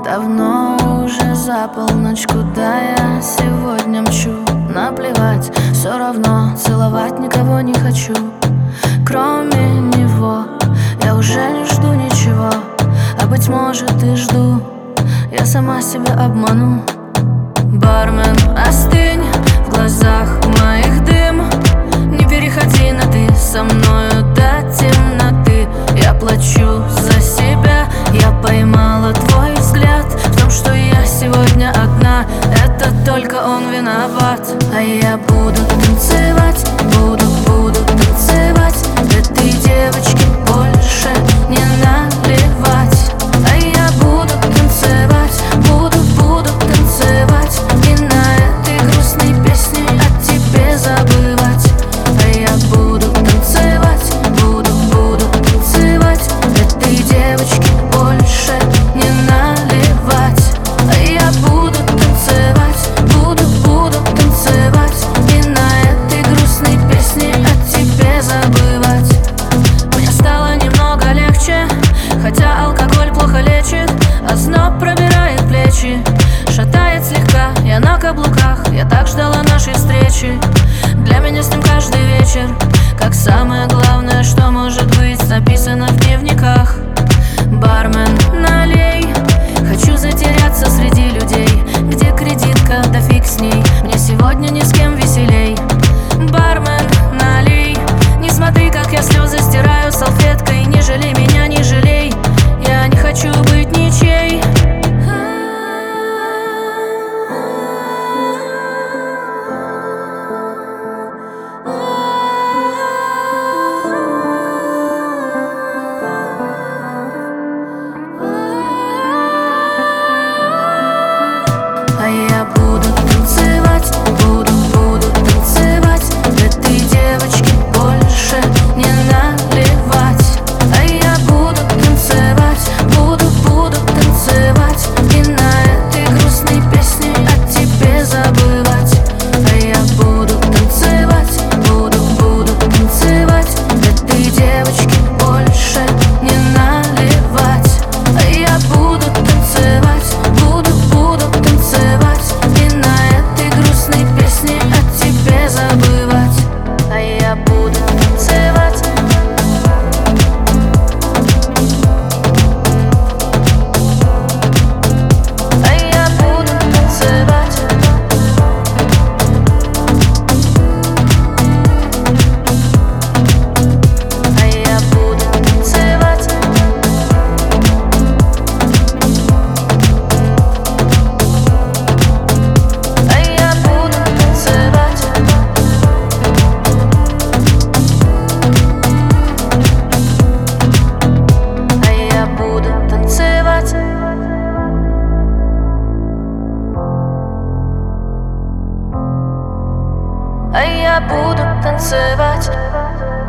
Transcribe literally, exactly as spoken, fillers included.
Давно уже за полночь, куда я сегодня мчу? Наплевать, все равно целовать никого не хочу. Кроме него я уже не жду ничего, а быть может и жду, я сама себя обману. Бармен, остынь, в глазах моих дым. Не переходи на ты со мною до темноты. Я плачу за себя, я поймала твой взгляд в том, что я сегодня одна. Это только он виноват. А я буду танцевать, буду, буду танцевать. Этой девочке больше не наливать. А я буду танцевать, буду, буду танцевать. И на этой грустной песне о тебе забывать. А я буду танцевать, буду, буду танцевать. Этой девочке больше не наливать. А я буду танцевать, буду, буду танцевать. И на этой грустной песне о тебе забывать. Мне стало немного легче, хотя алкоголь плохо лечит. Озноб пробирает плечи, шатает слегка, я на каблуках. Я так ждала нашей встречи. Для меня с ним каждый вечер как самое главное, что может быть написано в дневниках. Бармен, налей, хочу затеряться среди людей, где кредитка, да фиг с ней. Мне сегодня ни с кем веселей. Бармен, налей, не смотри, как я слезы стираю салфеткой. Не жалей меня, не жалей, я не хочу быть ничей. А я буду танцевать, буду, буду танцевать. Этой девочке больше не наливать. А я буду танцевать, буду, буду танцевать. И на этой грустной песне о тебе забывать. А я буду танцевать, буду, буду танцевать. Этой девочке больше не наливать. А я буду танцевать, буду, буду танцевать. И на этой грустной песне о тебе забывать. А я буду танцевать. А я буду танцевать. А я буду танцевать. А я буду танцевать. А я буду танцевать. А я буду танцевать.